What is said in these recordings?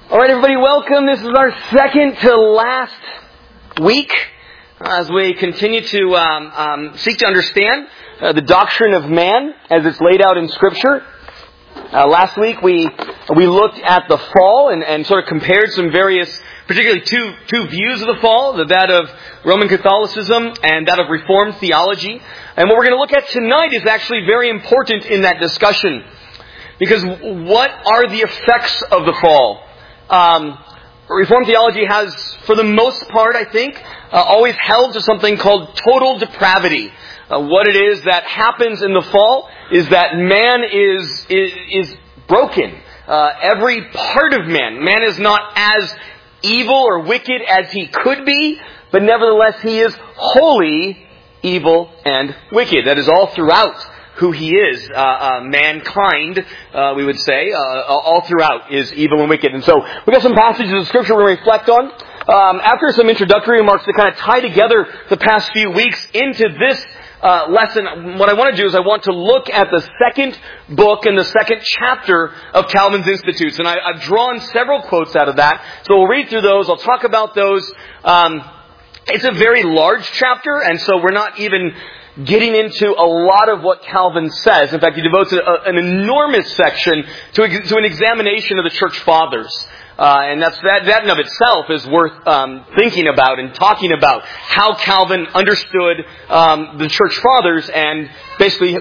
All right, everybody, welcome. This is our second to last week as we continue to seek to understand the doctrine of man as it's laid out in Scripture. Last week we looked at the fall and sort of compared some various, particularly two views of the fall, that of Roman Catholicism and that of Reformed theology. And what we're going to look at tonight is actually very important in that discussion. Because what are the effects of the fall? Reformed theology has, for the most part, I think, always held to something called total depravity. What it is that happens in the fall is that man is broken. Every part of man is not as evil or wicked as he could be, but nevertheless he is wholly evil and wicked. That is all throughout who he is. Mankind, we would say, all throughout is evil and wicked. And so we've got some passages of Scripture we're going to reflect on. After some introductory remarks to kind of tie together the past few weeks into this lesson, what I want to do is I want to look at the second book and the second chapter of Calvin's Institutes. And I've drawn several quotes out of that. So we'll read through those. I'll talk about those. It's a very large chapter, and so we're not even getting into a lot of what Calvin says. In fact, he devotes an enormous section to an examination of the Church Fathers. And that in of itself is worth thinking about and talking about how Calvin understood the Church Fathers and basically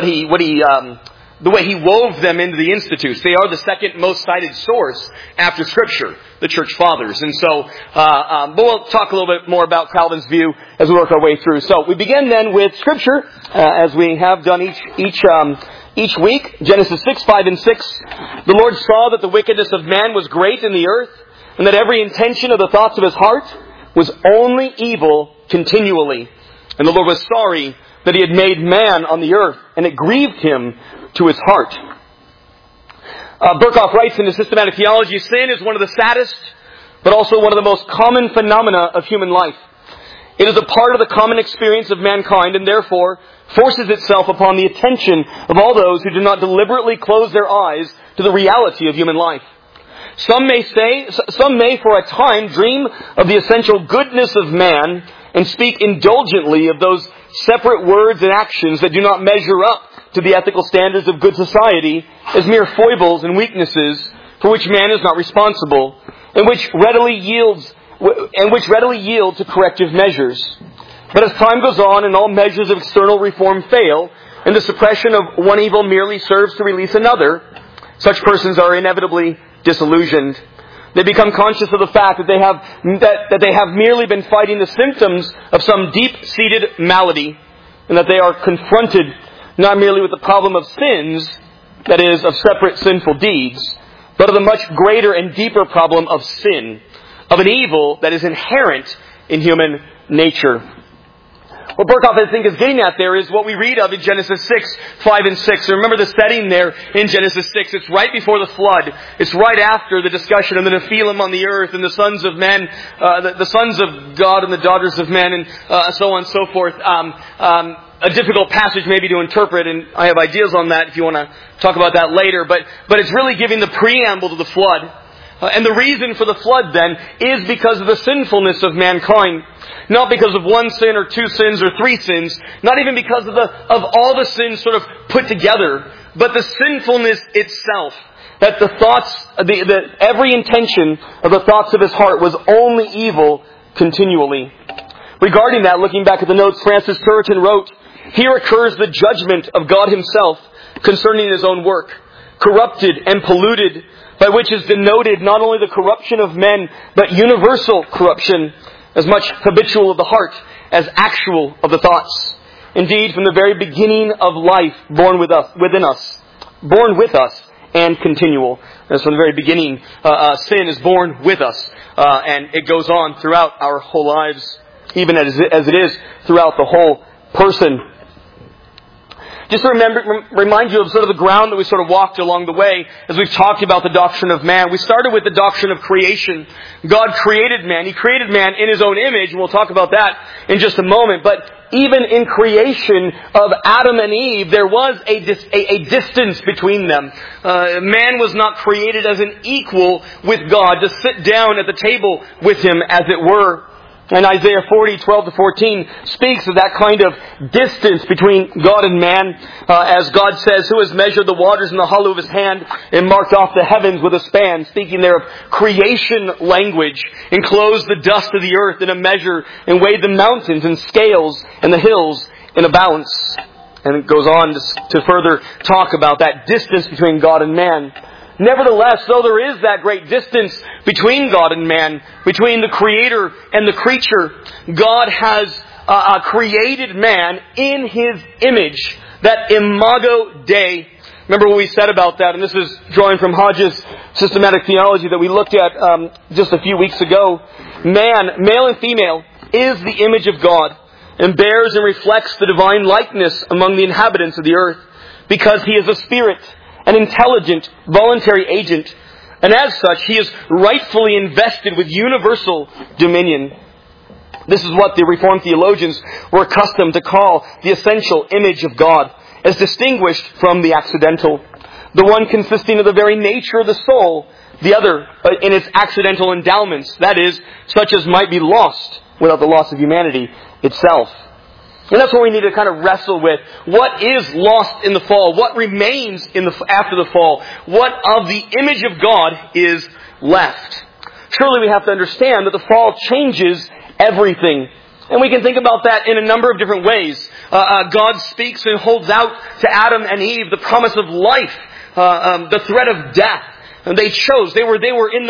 the way he wove them into the Institutes. They are the second most cited source after Scripture, the Church Fathers. And so, but we'll talk a little bit more about Calvin's view as we work our way through. So we begin then with Scripture, as we have done each week. Genesis 6, 5, and 6. The Lord saw that the wickedness of man was great in the earth, and that every intention of the thoughts of his heart was only evil continually. And the Lord was sorry that he had made man on the earth, and it grieved him to his heart. Berkhoff writes in his Systematic Theology, sin is one of the saddest, but also one of the most common phenomena of human life. It is a part of the common experience of mankind and therefore forces itself upon the attention of all those who do not deliberately close their eyes to the reality of human life. Some may for a time dream of the essential goodness of man and speak indulgently of those separate words and actions that do not measure up to the ethical standards of good society as mere foibles and weaknesses for which man is not responsible, and which readily yield to corrective measures. But as time goes on and all measures of external reform fail, and the suppression of one evil merely serves to release another, such persons are inevitably disillusioned. They become conscious of the fact that they have merely been fighting the symptoms of some deep-seated malady, and that they are confronted not merely with the problem of sins, that is, of separate sinful deeds, but of the much greater and deeper problem of sin, of an evil that is inherent in human nature. What Berkhoff, I think, is getting at there is what we read of in Genesis 6, 5, and 6. So remember the setting there in Genesis 6. It's right before the flood. It's right after the discussion of the Nephilim on the earth and the sons of men, the sons of God and the daughters of men, and so on and so forth. A difficult passage maybe to interpret, and I have ideas on that if you want to talk about that later. But it's really giving the preamble to the flood. And the reason for the flood then is because of the sinfulness of mankind. Not because of one sin or two sins or three sins. Not even because of all the sins sort of put together. But the sinfulness itself. That the thoughts, every intention of the thoughts of his heart was only evil continually. Regarding that, looking back at the notes, Francis Turretin wrote, "Here occurs the judgment of God himself concerning his own work, corrupted and polluted, by which is denoted not only the corruption of men, but universal corruption, as much habitual of the heart as actual of the thoughts. Indeed, from the very beginning of life, born with us, and continual." As from the very beginning, sin is born with us, and it goes on throughout our whole lives, even as it is throughout the whole person. just to remind you of sort of the ground that we sort of walked along the way as we've talked about the doctrine of man. We started with the doctrine of creation. God created man. He created man in His own image, and we'll talk about that in just a moment. But even in creation of Adam and Eve, there was a distance between them. Man was not created as an equal with God, to sit down at the table with Him, as it were. And Isaiah 40:12-14 speaks of that kind of distance between God and man. As God says, who has measured the waters in the hollow of His hand and marked off the heavens with a span, speaking there of creation language, enclosed the dust of the earth in a measure, and weighed the mountains in scales and the hills in a balance. And it goes on to further talk about that distance between God and man. Nevertheless, though there is that great distance between God and man, between the Creator and the creature, God has created man in His image, that imago Dei. Remember what we said about that, and this is drawing from Hodge's systematic theology that we looked at just a few weeks ago. Man, male and female, is the image of God, and bears and reflects the divine likeness among the inhabitants of the earth, because he is a spirit, an intelligent, voluntary agent, and as such, he is rightfully invested with universal dominion. This is what the Reformed theologians were accustomed to call the essential image of God, as distinguished from the accidental. The one consisting of the very nature of the soul, the other in its accidental endowments, that is, such as might be lost without the loss of humanity itself. And that's what we need to kind of wrestle with. What is lost in the fall? What remains after the fall? What of the image of God is left? Surely we have to understand that the fall changes everything. And we can think about that in a number of different ways. God speaks and holds out to Adam and Eve the promise of life, the threat of death. And they chose. They were in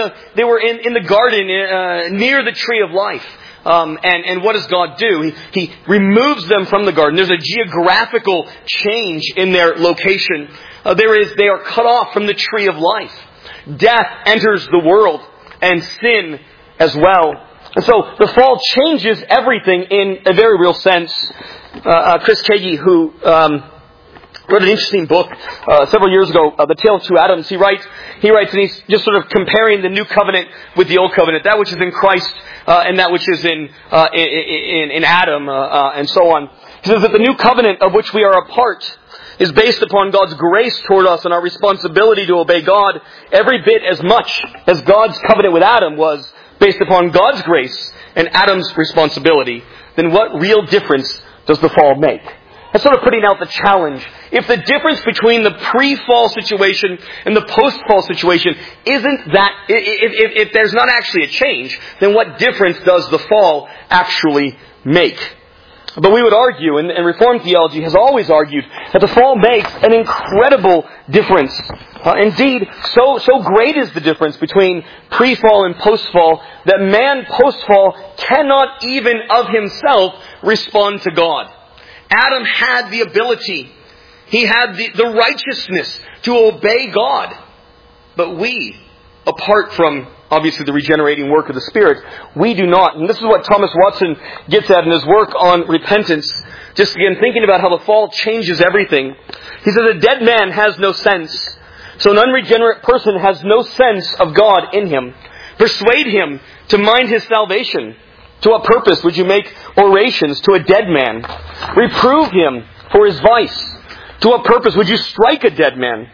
the garden near the tree of life. And what does God do? He removes them from the garden. There's a geographical change in their location. They are cut off from the tree of life. Death enters the world, and sin as well. And so the fall changes everything in a very real sense. Chris Kagi, who wrote an interesting book several years ago, The Tale of Two Adams. He writes, and he's just sort of comparing the new covenant with the old covenant, that which is in Christ and that which is in Adam, and so on. He says that the new covenant of which we are a part is based upon God's grace toward us and our responsibility to obey God every bit as much as God's covenant with Adam was based upon God's grace and Adam's responsibility. Then what real difference does the fall make? That's sort of putting out the challenge. If the difference between the pre-fall situation and the post-fall situation isn't that, if there's not actually a change, then what difference does the fall actually make? But we would argue, and Reformed theology has always argued, that the fall makes an incredible difference. Indeed, so great is the difference between pre-fall and post-fall that man post-fall cannot even of himself respond to God. Adam had the ability, he had the righteousness to obey God. But we, apart from obviously the regenerating work of the Spirit, we do not. And this is what Thomas Watson gets at in his work on repentance. Just again thinking about how the fall changes everything. He says a dead man has no sense. So an unregenerate person has no sense of God in him. Persuade him to mind his salvation. To what purpose would you make orations to a dead man? Reprove him for his vice. To what purpose would you strike a dead man?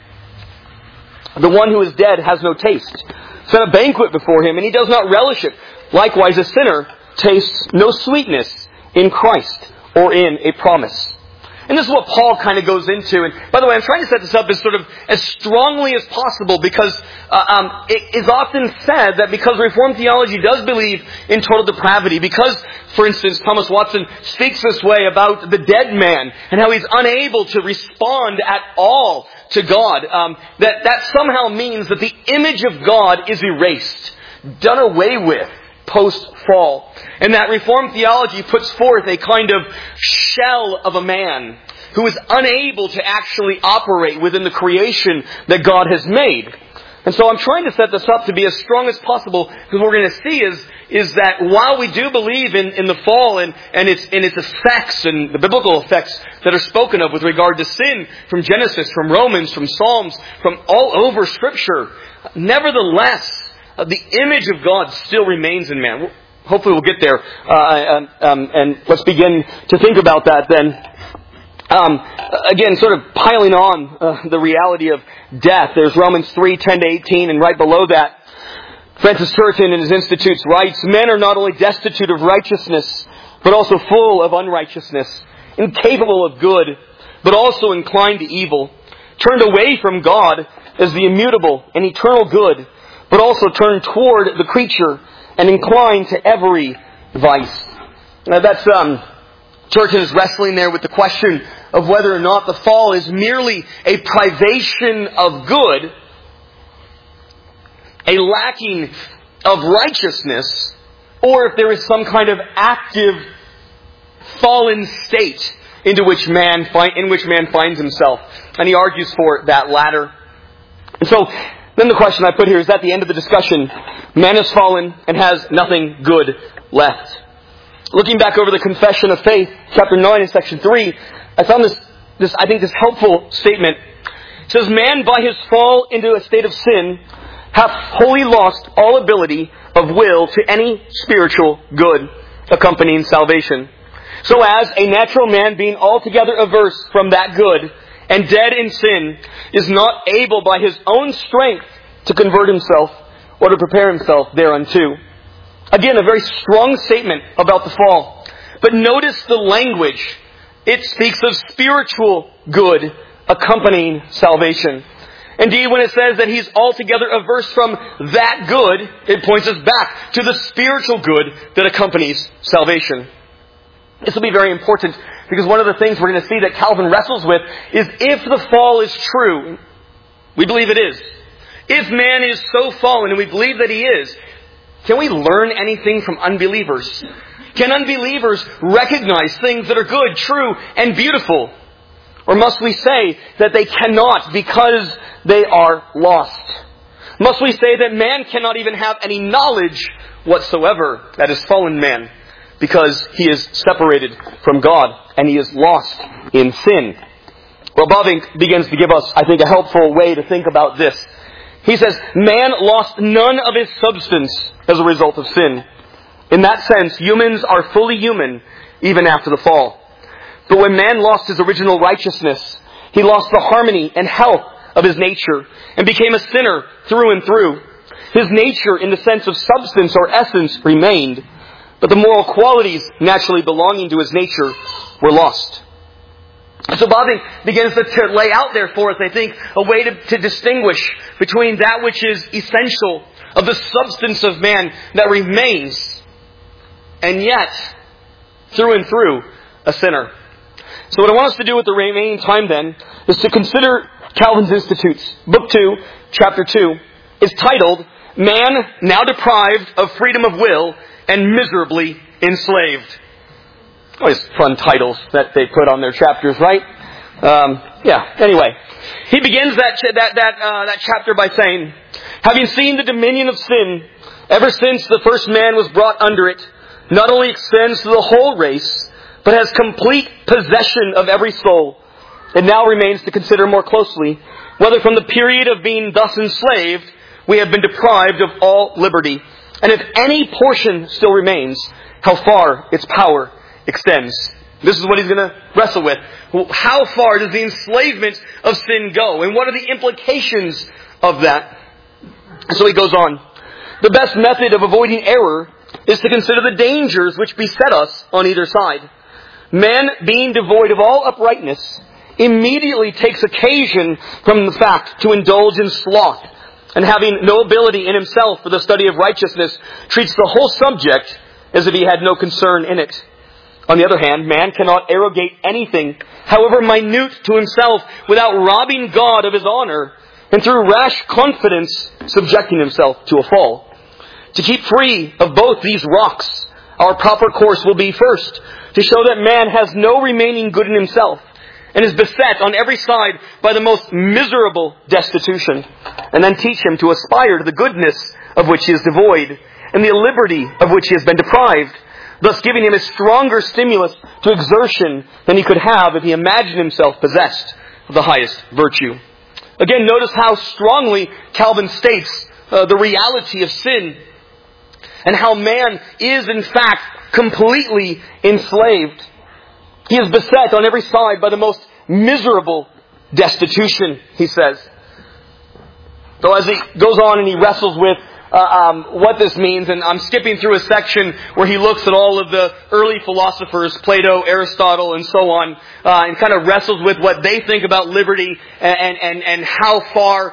The one who is dead has no taste. Set a banquet before him, and he does not relish it. Likewise, a sinner tastes no sweetness in Christ or in a promise. And this is what Paul kind of goes into. And by the way, I'm trying to set this up as sort of as strongly as possible because it is often said that because Reformed theology does believe in total depravity, because, for instance, Thomas Watson speaks this way about the dead man and how he's unable to respond at all to God, that somehow means that the image of God is erased, done away with post-fall. And that Reformed theology puts forth a kind of shell of a man who is unable to actually operate within the creation that God has made. And so I'm trying to set this up to be as strong as possible, because what we're going to see is that while we do believe in the fall and its effects and the biblical effects that are spoken of with regard to sin from Genesis, from Romans, from Psalms, from all over Scripture, nevertheless, the image of God still remains in man. Hopefully we'll get there. And let's begin to think about that then. Again, sort of piling on the reality of death. There's Romans 3:10-18, and right below that, Francis Turretin in his Institutes writes, "Men are not only destitute of righteousness, but also full of unrighteousness, incapable of good, but also inclined to evil, turned away from God as the immutable and eternal good, but also turned toward the creature and inclined to every vice." Now that's Turretin is wrestling there with the question of whether or not the fall is merely a privation of good, a lacking of righteousness, or if there is some kind of active fallen state in which man finds himself. And he argues for that latter. And so, then the question I put here is at the end of the discussion, man has fallen and has nothing good left. Looking back over the Confession of Faith, chapter 9 and section 3, I found this helpful statement. It says, "Man by his fall into a state of sin hath wholly lost all ability of will to any spiritual good accompanying salvation. So as a natural man being altogether averse from that good and dead in sin is not able by his own strength to convert himself or to prepare himself thereunto." Again, a very strong statement about the fall. But notice the language. It speaks of spiritual good accompanying salvation. Indeed, when it says that he's altogether averse from that good, it points us back to the spiritual good that accompanies salvation. This will be very important, because one of the things we're going to see that Calvin wrestles with is if the fall is true, we believe it is. If man is so fallen, and we believe that he is, can we learn anything from unbelievers? Can unbelievers recognize things that are good, true, and beautiful? Or must we say that they cannot because they are lost? Must we say that man cannot even have any knowledge whatsoever, that is fallen man, because he is separated from God and he is lost in sin? Well, Bavinck begins to give us, I think, a helpful way to think about this. He says, man lost none of his substance as a result of sin. In that sense, humans are fully human even after the fall. But when man lost his original righteousness, he lost the harmony and health of his nature and became a sinner through and through. His nature, in the sense of substance or essence, remained, but the moral qualities naturally belonging to his nature were lost. So Bavinck begins to lay out there for us, I think, a way to distinguish between that which is essential of the substance of man that remains, and yet, through and through, a sinner. So what I want us to do with the remaining time then is to consider Calvin's Institutes. Book 2, chapter 2, is titled, "Man Now Deprived of Freedom of Will and Miserably Enslaved." Always fun titles that they put on their chapters, right? Anyway. He begins that chapter by saying, "Having seen the dominion of sin, ever since the first man was brought under it, not only extends to the whole race, but has complete possession of every soul, it now remains to consider more closely whether from the period of being thus enslaved, we have been deprived of all liberty, and if any portion still remains, how far its power extends." This is what he's going to wrestle with. How far does the enslavement of sin go? And what are the implications of that? So he goes on. "The best method of avoiding error is to consider the dangers which beset us on either side. Man, being devoid of all uprightness, immediately takes occasion from the fact to indulge in sloth, and having no ability in himself for the study of righteousness, treats the whole subject as if he had no concern in it. On the other hand, man cannot arrogate anything, however minute, to himself without robbing God of his honor, and through rash confidence subjecting himself to a fall. To keep free of both these rocks, our proper course will be first to show that man has no remaining good in himself, and is beset on every side by the most miserable destitution, and then teach him to aspire to the goodness of which he is devoid, and the liberty of which he has been deprived, thus giving him a stronger stimulus to exertion than he could have if he imagined himself possessed of the highest virtue. Again, notice how strongly Calvin states the reality of sin, and how man is in fact completely enslaved. He is beset on every side by the most miserable destitution, he says. So as he goes on and he wrestles with what this means, and I'm skipping through a section where he looks at all of the early philosophers, Plato, Aristotle, and so on, and kind of wrestles with what they think about liberty and how far,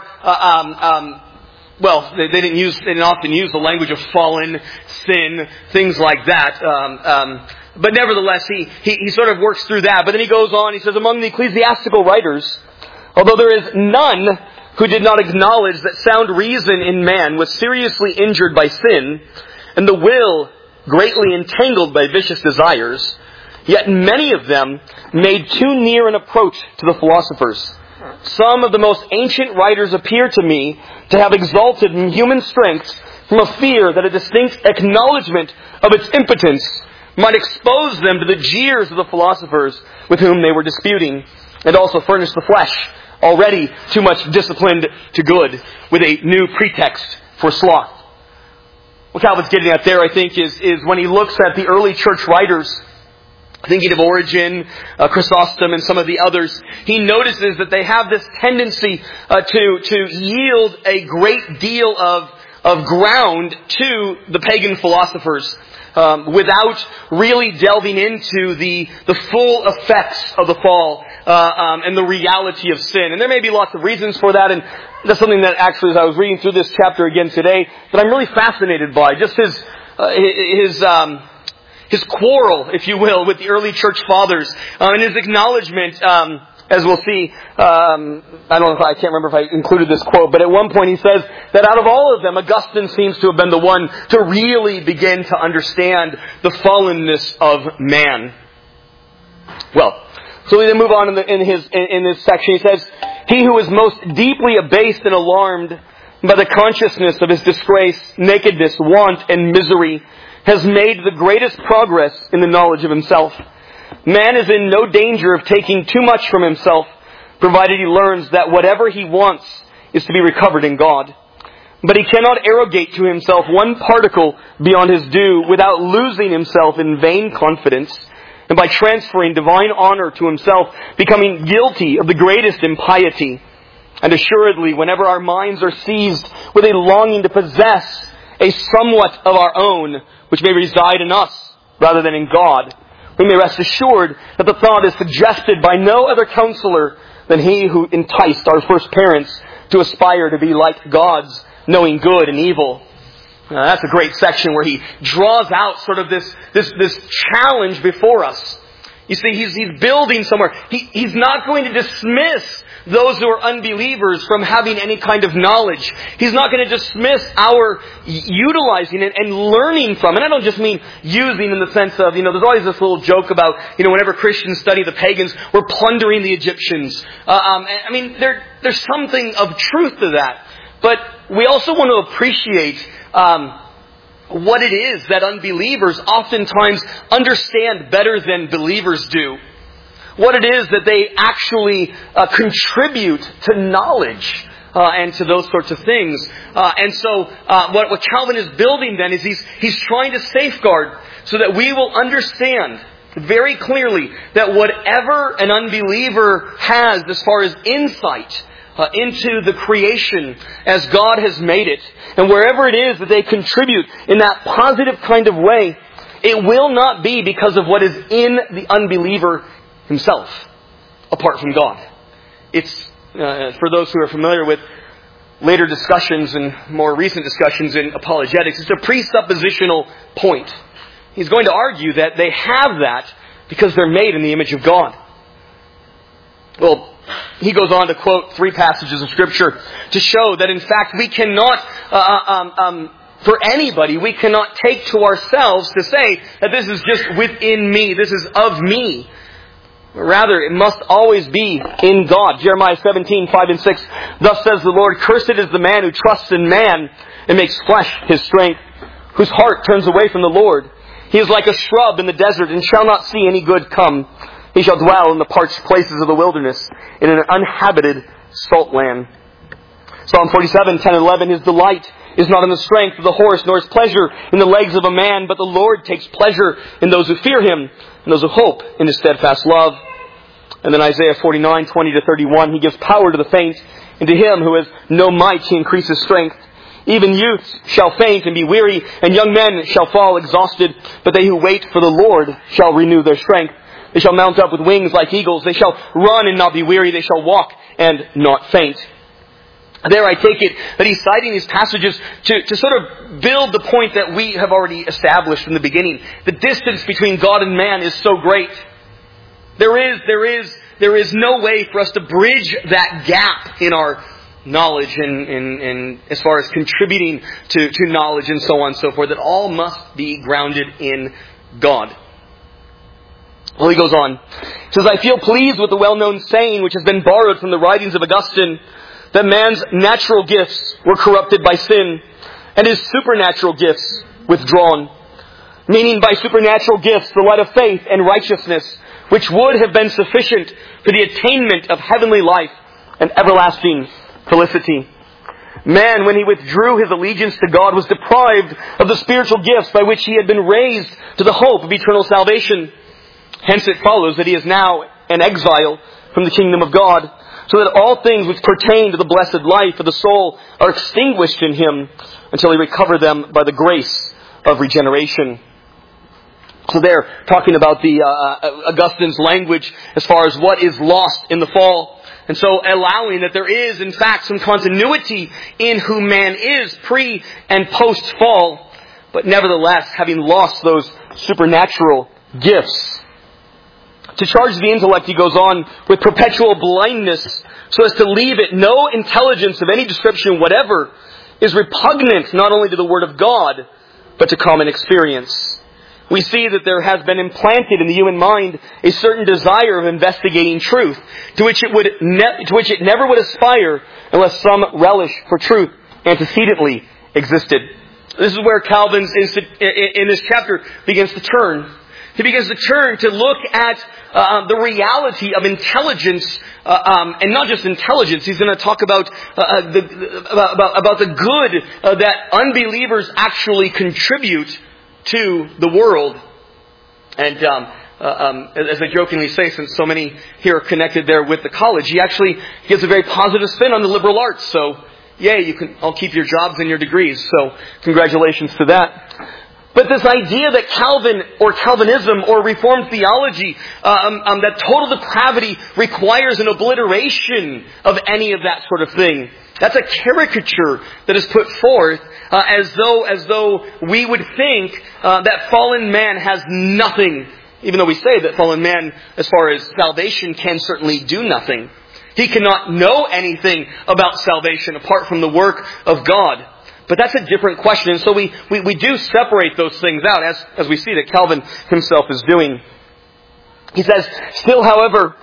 they didn't often use the language of fallen, sin, things like that. But nevertheless, he sort of works through that. But then he goes on, he says, among the ecclesiastical writers, although there is none who did not acknowledge that sound reason in man was seriously injured by sin, and the will greatly entangled by vicious desires, yet many of them made too near an approach to the philosophers. Some of the most ancient writers appear to me to have exalted human strength from a fear that a distinct acknowledgement of its impotence might expose them to the jeers of the philosophers with whom they were disputing, and also furnish the flesh, already too much disciplined to good, with a new pretext for sloth. What Calvin's getting at there, I think, is when he looks at the early church writers, thinking of Origen, Chrysostom, and some of the others, he notices that they have this tendency to yield a great deal of ground to the pagan philosophers, without really delving into the full effects of the fall and the reality of sin. And there may be lots of reasons for that, and that's something that actually, as I was reading through this chapter again today, that I'm really fascinated by. Just his quarrel, if you will, with the early church fathers, and his acknowledgement, as we'll see, I can't remember if I included this quote, but at one point he says that out of all of them, Augustine seems to have been the one to really begin to understand the fallenness of man. Well, so we then move on in this section. He says, he who is most deeply abased and alarmed by the consciousness of his disgrace, nakedness, want, and misery has made the greatest progress in the knowledge of himself. Man is in no danger of taking too much from himself, provided he learns that whatever he wants is to be recovered in God. But he cannot arrogate to himself one particle beyond his due without losing himself in vain confidence, and by transferring divine honor to himself, becoming guilty of the greatest impiety. And assuredly, whenever our minds are seized with a longing to possess a somewhat of our own, which may reside in us rather than in God, we may rest assured that the thought is suggested by no other counselor than he who enticed our first parents to aspire to be like gods, knowing good and evil. That's a great section where he draws out sort of this challenge before us. You see, he's building somewhere. He's not going to dismiss those who are unbelievers from having any kind of knowledge. He's not going to dismiss our utilizing it and learning from it. And I don't just mean using in the sense of, there's always this little joke about, whenever Christians study the pagans, we're plundering the Egyptians. There's something of truth to that. But we also want to appreciate what it is that unbelievers oftentimes understand better than believers do. What it is that they actually contribute to knowledge and to those sorts of things. And so what Calvin is building then is he's trying to safeguard so that we will understand very clearly that whatever an unbeliever has as far as insight into the creation as God has made it, and wherever it is that they contribute in that positive kind of way, it will not be because of what is in the unbeliever himself, apart from God. It's, for those who are familiar with later discussions and more recent discussions in apologetics, it's a presuppositional point. He's going to argue that they have that because they're made in the image of God. Well, he goes on to quote 3 passages of Scripture to show that in fact we cannot, for anybody, we cannot take to ourselves to say that this is just within me, this is of me. Rather, it must always be in God. Jeremiah 17:5-6. Thus says the Lord, cursed is the man who trusts in man and makes flesh his strength, whose heart turns away from the Lord. He is like a shrub in the desert and shall not see any good come. He shall dwell in the parched places of the wilderness, in an uninhabited salt land. Psalm 47:10-11. His delight is not in the strength of the horse, nor his pleasure in the legs of a man, but the Lord takes pleasure in those who fear him, and those who hope in his steadfast love. And then Isaiah 49:20-31. He gives power to the faint, and to him who has no might he increases strength. Even youths shall faint and be weary, and young men shall fall exhausted. But they who wait for the Lord shall renew their strength. They shall mount up with wings like eagles. They shall run and not be weary. They shall walk and not faint. There I take it that he's citing these passages to sort of build the point that we have already established from the beginning. The distance between God and man is so great. There is no way for us to bridge that gap in our knowledge and as far as contributing to knowledge and so on and so forth. That all must be grounded in God. Well, he goes on. He says, I feel pleased with the well-known saying which has been borrowed from the writings of Augustine, that man's natural gifts were corrupted by sin, and his supernatural gifts withdrawn. Meaning by supernatural gifts, the light of faith and righteousness, which would have been sufficient for the attainment of heavenly life and everlasting felicity. Man, when he withdrew his allegiance to God, was deprived of the spiritual gifts by which he had been raised to the hope of eternal salvation. Hence it follows that he is now an exile from the kingdom of God, so that all things which pertain to the blessed life of the soul are extinguished in him until he recover them by the grace of regeneration. So they're talking about the Augustine's language as far as what is lost in the fall. And so allowing that there is, in fact, some continuity in who man is pre and post-fall, but nevertheless having lost those supernatural gifts. To charge the intellect, he goes on, with perpetual blindness, so as to leave it no intelligence of any description whatever, is repugnant not only to the Word of God, but to common experience. We see that there has been implanted in the human mind a certain desire of investigating truth, to which it never would aspire unless some relish for truth antecedently existed. This is where Calvin, in this chapter, begins to turn. He begins to turn to look at the reality of intelligence, and not just intelligence. He's going to talk about the good that unbelievers actually contribute to the world. And as I jokingly say, since so many here are connected there with the college, he actually gives a very positive spin on the liberal arts. So, yay, I'll keep your jobs and your degrees. So, congratulations to that. But this idea that Calvin or Calvinism or Reformed theology, that total depravity requires an obliteration of any of that sort of thing. That's a caricature that is put forth as though we would think that fallen man has nothing. Even though we say that fallen man, as far as salvation, can certainly do nothing. He cannot know anything about salvation apart from the work of God. But that's a different question. And so we do separate those things out, as we see that Calvin himself is doing. He says, still, however,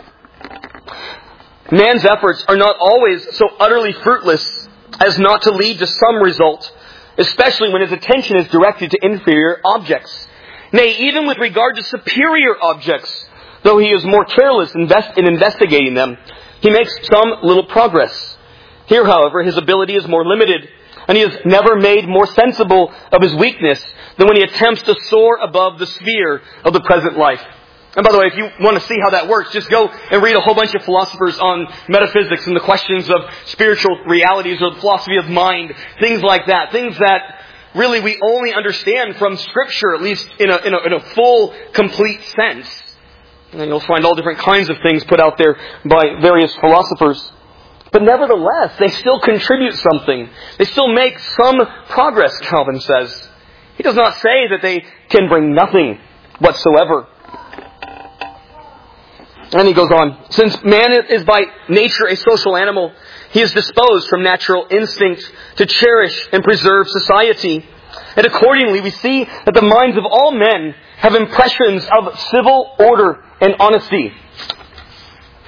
man's efforts are not always so utterly fruitless as not to lead to some result, especially when his attention is directed to inferior objects. Nay, even with regard to superior objects, though he is more careless in investigating them, he makes some little progress. Here, however, his ability is more limited, and he is never made more sensible of his weakness than when he attempts to soar above the sphere of the present life. And by the way, if you want to see how that works, just go and read a whole bunch of philosophers on metaphysics and the questions of spiritual realities or the philosophy of mind, things like that. Things that really we only understand from Scripture, at least in a full, complete sense. And you'll find all different kinds of things put out there by various philosophers. But nevertheless, they still contribute something. They still make some progress, Calvin says. He does not say that they can bring nothing whatsoever. And he goes on. Since man is by nature a social animal, he is disposed from natural instinct to cherish and preserve society. And accordingly, we see that the minds of all men have impressions of civil order and honesty.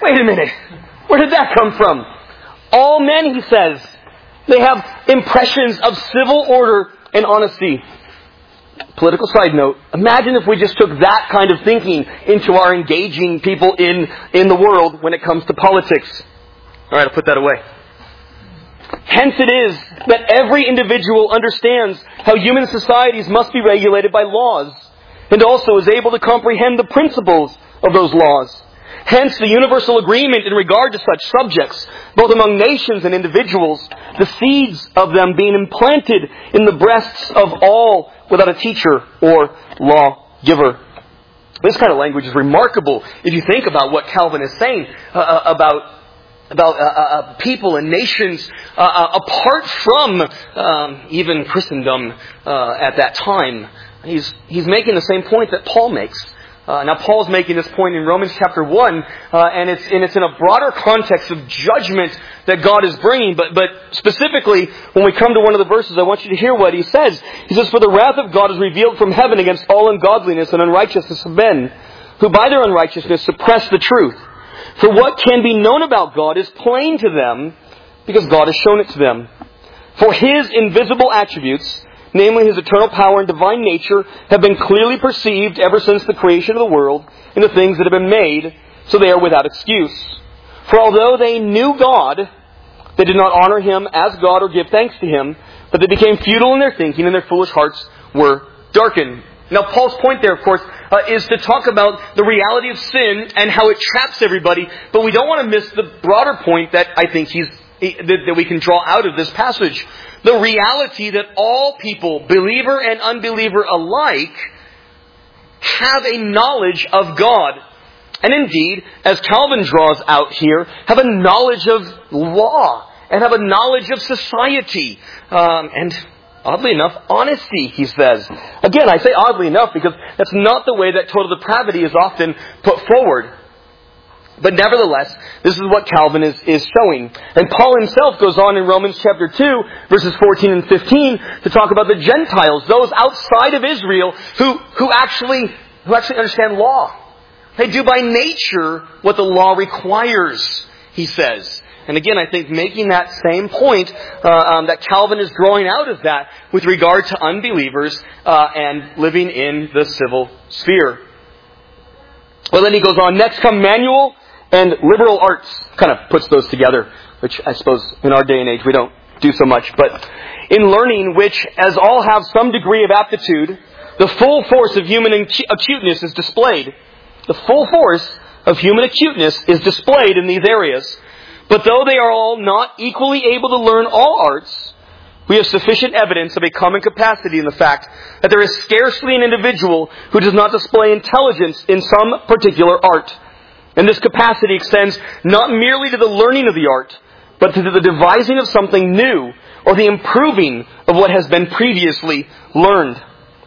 Wait a minute. Where did that come from? All men, he says, they have impressions of civil order and honesty. Political side note, imagine if we just took that kind of thinking into our engaging people in the world when it comes to politics. All right, I'll put that away. Hence it is that every individual understands how human societies must be regulated by laws, and also is able to comprehend the principles of those laws. Hence the universal agreement in regard to such subjects, both among nations and individuals, the seeds of them being implanted in the breasts of all without a teacher or lawgiver. This kind of language is remarkable if you think about what Calvin is saying about people and nations apart from even Christendom at that time. He's making the same point that Paul makes. Now Paul's making this point in Romans chapter 1, and it's in a broader context of judgment that God is bringing. But specifically, when we come to one of the verses, I want you to hear what he says. He says, "For the wrath of God is revealed from heaven against all ungodliness and unrighteousness of men, who by their unrighteousness suppress the truth. For what can be known about God is plain to them, because God has shown it to them. For His invisible attributes, namely His eternal power and divine nature, have been clearly perceived ever since the creation of the world in the things that have been made, so they are without excuse. For although they knew God, they did not honor Him as God or give thanks to Him, but they became futile in their thinking, and their foolish hearts were darkened." Now Paul's point there, of course, is to talk about the reality of sin and how it traps everybody, but we don't want to miss the broader point that I think that we can draw out of this passage. The reality that all people, believer and unbeliever alike, have a knowledge of God. And indeed, as Calvin draws out here, have a knowledge of law and have a knowledge of society. And oddly enough, honesty, he says. Again, I say oddly enough because that's not the way that total depravity is often put forward. But nevertheless, this is what Calvin is showing. And Paul himself goes on in Romans chapter 2, verses 14 and 15, to talk about the Gentiles, those outside of Israel who actually understand law. They do by nature what the law requires, he says. And again, I think making that same point that Calvin is drawing out of that with regard to unbelievers and living in the civil sphere. Well, then he goes on, "Next come manual and liberal arts." Kind of puts those together, which I suppose in our day and age we don't do so much. But in learning, which as all have some degree of aptitude, the full force of human acuteness is displayed. The full force of human acuteness is displayed in these areas. But though they are all not equally able to learn all arts, we have sufficient evidence of a common capacity in the fact that there is scarcely an individual who does not display intelligence in some particular art. And this capacity extends not merely to the learning of the art, but to the devising of something new, or the improving of what has been previously learned.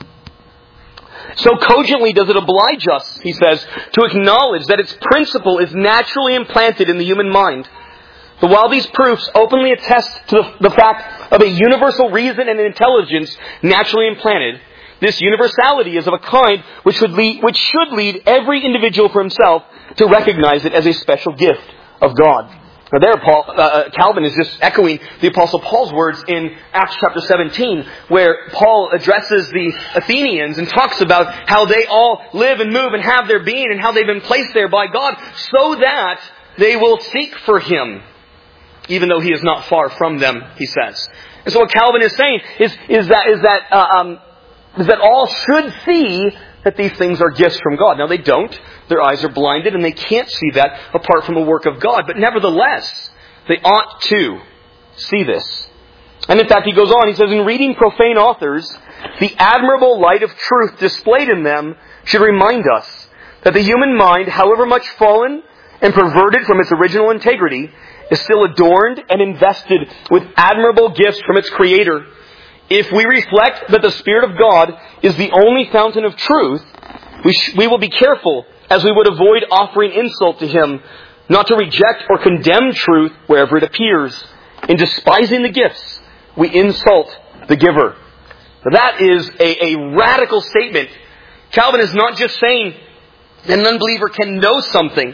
So cogently does it oblige us, he says, to acknowledge that its principle is naturally implanted in the human mind. But while these proofs openly attest to the fact of a universal reason and intelligence naturally implanted, this universality is of a kind which should lead every individual for himself to recognize it as a special gift of God. Now there, Calvin is just echoing the Apostle Paul's words in Acts chapter 17, where Paul addresses the Athenians and talks about how they all live and move and have their being and how they've been placed there by God so that they will seek for Him, even though He is not far from them, he says. And so what Calvin is saying is that all should see that these things are gifts from God. Now they don't. Their eyes are blinded and they can't see that apart from a work of God. But nevertheless, they ought to see this. And in fact, he goes on, he says, "In reading profane authors, the admirable light of truth displayed in them should remind us that the human mind, however much fallen and perverted from its original integrity, is still adorned and invested with admirable gifts from its Creator. If we reflect that the Spirit of God is the only fountain of truth, we will be careful, as we would avoid offering insult to Him, not to reject or condemn truth wherever it appears. In despising the gifts, we insult the giver." Now that is a radical statement. Calvin is not just saying that an unbeliever can know something,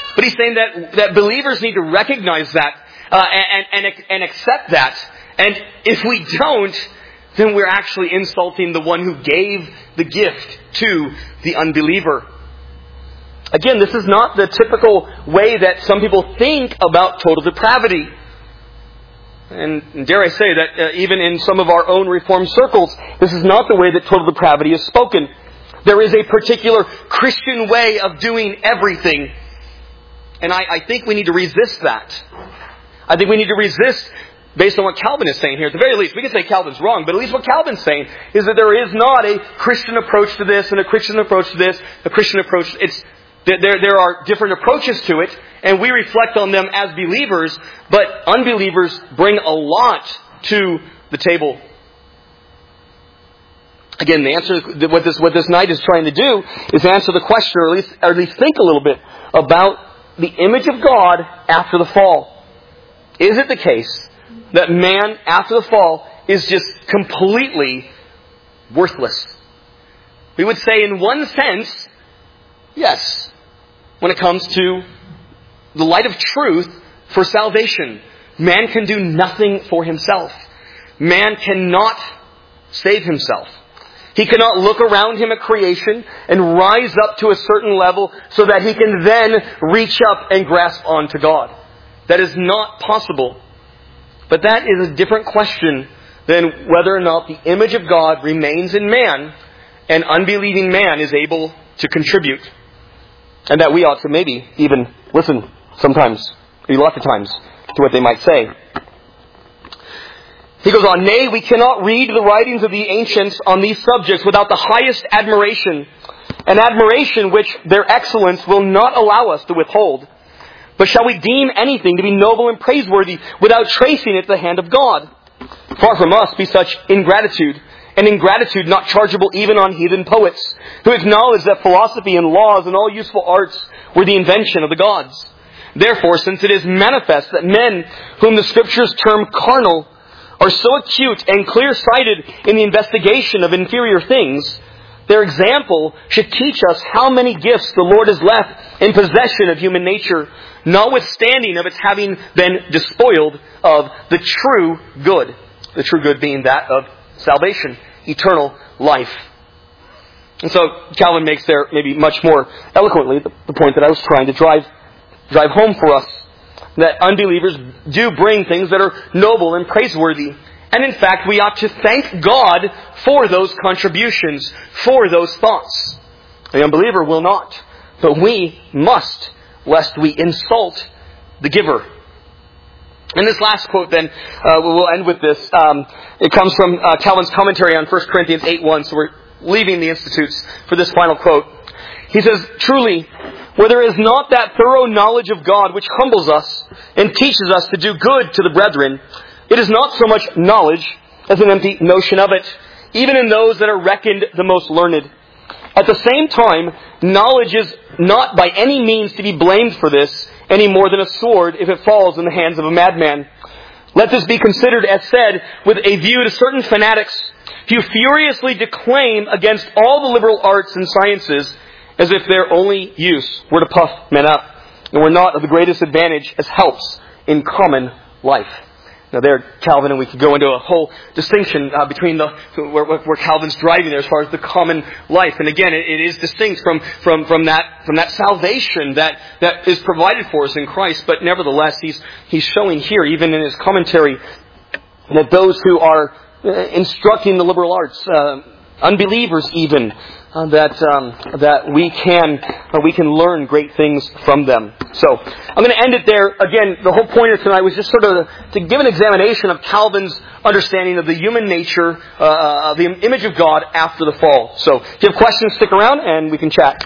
But he's saying that believers need to recognize that and accept that. And if we don't, then we're actually insulting the one who gave the gift to the unbeliever. Again, this is not the typical way that some people think about total depravity. And dare I say that even in some of our own Reformed circles, this is not the way that total depravity is spoken. There is a particular Christian way of doing everything. And I think we need to resist that. I think we need to resist, based on what Calvin is saying here. At the very least, we can say Calvin's wrong, but at least what Calvin's saying is that there is not a Christian approach to this and a Christian approach to this, a Christian approach. There are different approaches to it, and we reflect on them as believers, but unbelievers bring a lot to the table. Again, the answer, what this night is trying to do is answer the question, or at least think a little bit about the image of God after the fall. Is it the case that man after the fall is just completely worthless? We would say in one sense, yes. When it comes to the light of truth for salvation, man can do nothing for himself. Man cannot save himself. He cannot look around him at creation and rise up to a certain level so that he can then reach up and grasp onto God. That is not possible. But that is a different question than whether or not the image of God remains in man and unbelieving man is able to contribute. And that we ought to maybe even listen sometimes, maybe lots of times, to what they might say. He goes on, "Nay, we cannot read the writings of the ancients on these subjects without the highest admiration, an admiration which their excellence will not allow us to withhold. But shall we deem anything to be noble and praiseworthy without tracing it to the hand of God? Far from us be such ingratitude, and ingratitude not chargeable even on heathen poets, who acknowledge that philosophy and laws and all useful arts were the invention of the gods. Therefore, since it is manifest that men whom the Scriptures term carnal are so acute and clear-sighted in the investigation of inferior things, their example should teach us how many gifts the Lord has left in possession of human nature, notwithstanding of its having been despoiled of the true good. The true good being that of salvation, eternal life." And so Calvin makes there maybe much more eloquently the point that I was trying to drive home for us. That unbelievers do bring things that are noble and praiseworthy. And in fact, we ought to thank God for those contributions, for those thoughts. The unbeliever will not. But we must, lest we insult the giver. And this last quote then, we'll end with this. It comes from Calvin's commentary on 1 Corinthians 8:1, so we're leaving the Institutes for this final quote. He says, "Truly, where there is not that thorough knowledge of God which humbles us and teaches us to do good to the brethren, it is not so much knowledge as an empty notion of it, even in those that are reckoned the most learned. At the same time, knowledge is not by any means to be blamed for this, any more than a sword if it falls in the hands of a madman. Let this be considered as said with a view to certain fanatics who furiously declaim against all the liberal arts and sciences as if their only use were to puff men up, and were not of the greatest advantage as helps in common life." Now there, Calvin, and we could go into a whole distinction between where Calvin's driving there as far as the common life. And again, it is distinct from that salvation that is provided for us in Christ. But nevertheless, he's showing here, even in his commentary, that those who are instructing the liberal arts, unbelievers even, that we can learn great things from them. So I'm going to end it there. Again, the whole point of tonight was just sort of to give an examination of Calvin's understanding of the human nature, of the image of God after the fall. So if you have questions, stick around and we can chat.